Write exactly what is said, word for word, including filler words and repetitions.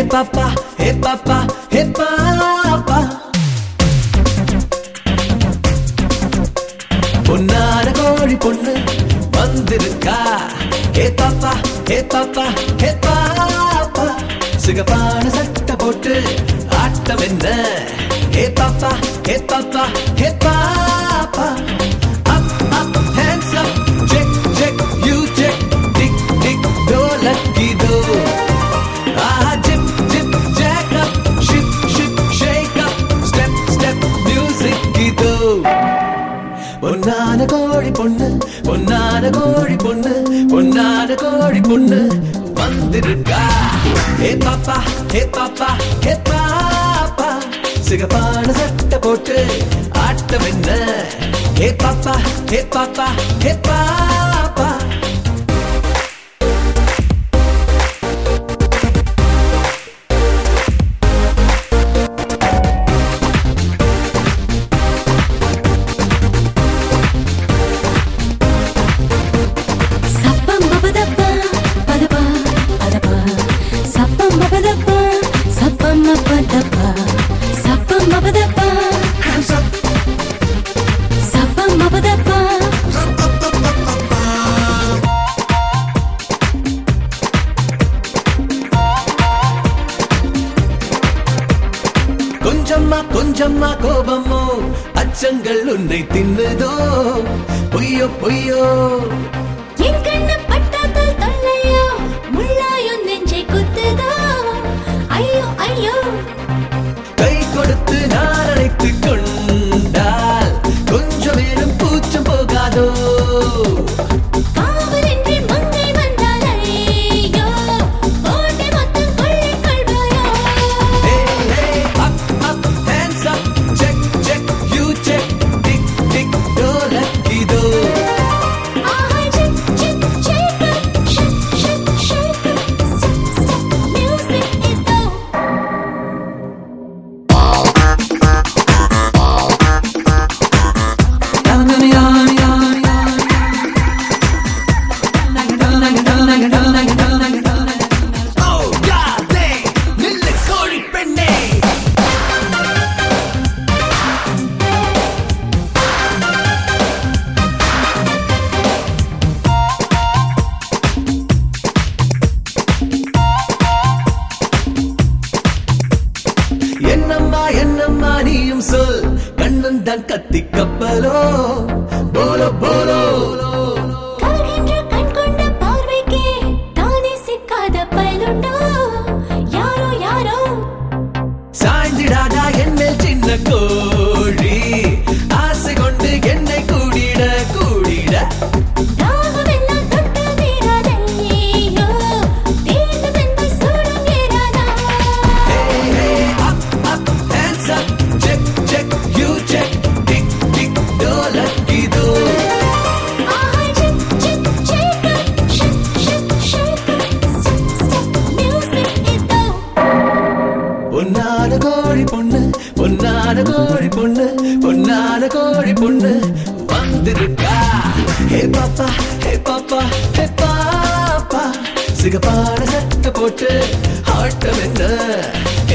papa, hey papa, hey papa. பொன்னான கோழி பொண்ணு வந்திருக்கா. Hey papa, hey papa, hey papa. சிகப்பான சட்டை போட்டு ஆட்டம் என்ன? Hey papa, hey papa, hey papa. Up, up, hands up, check, check, you check, tick, tick, do lucky do. Ah, jip, jip, jack up, ship, ship, shake up, step, step, music do. பொன்னான கோழி பொண்ணு பொன்னான கோழி பொண்ணு பொன்னான கோழி பொண்ணு வந்திருக்கா. ஹே பாப்பா ஹே பாப்பா ஹே பாப்பா சிகப்பான சட்டை போட்டு ஆட்டம் என்ன? ஹே பாப்பா ஹே பாப்பா ஹே பாப்பா. கொஞ்சம்மா கொஞ்சம்மா கோபமோ அச்சங்கள் உன்னை தின்னுதோ பொய்யோ பொய்யோ. என் கண்ணு பட்டாத்தால் தொல்லையோ முள்ளாயோ நெஞ்சை குத்துதோ ஐயோ ஐயோ. கை கொடுத்து நான் அழைத்துக் கொண்டால் கொஞ்சம் மேலும் பூச்சம் போகாதோ. காவலின்றி மங்கை வந்தால் ஐயோ கோட்டை மொத்தம் கொள்ளை கொள்வாயோ. Hey hey up up hands up check check you check tick tick do lucky do. ஆஹா சிக் சிக் shake up shake shake shake up step step music இதோ. Oh god dang நில்லு கோழி பெண்ணே. என்னம்மா என்னம்மா நீயும் சொல் கண்ணன் தான் கத்தி கப்பலோ போலோ போலோ. கலகின்ற கண் கொண்ட பார்வைக்கே தானே சிக்காத பயலுண்டோ யாரோ யாரோ. சாய்ந்திடாதா என்னில் சின்ன கோழி ஆசை கொண்டு என்னை கூடிட கூடிட. தாகமெல்லாம் தொட்டு தீராதையோ தீர்ந்து பின்பு சூடும் ஏறாதா. Hey hey up up hands up check check you check tick tick do lucky do. ஆஹா சிக் சிக் shake up shake shake shake up step step music இதோ. பொன்னான கோழி பொண்ணு பொன்னான கோழி பொண்ணு பொன்னான கோழி பொண்ணு வந்திருக்கா. ஹே பாப்பா ஹே பாப்பா ஹே பாப்பா சிகப்பான சட்டை போட்டு ஆட்டம் என்ன?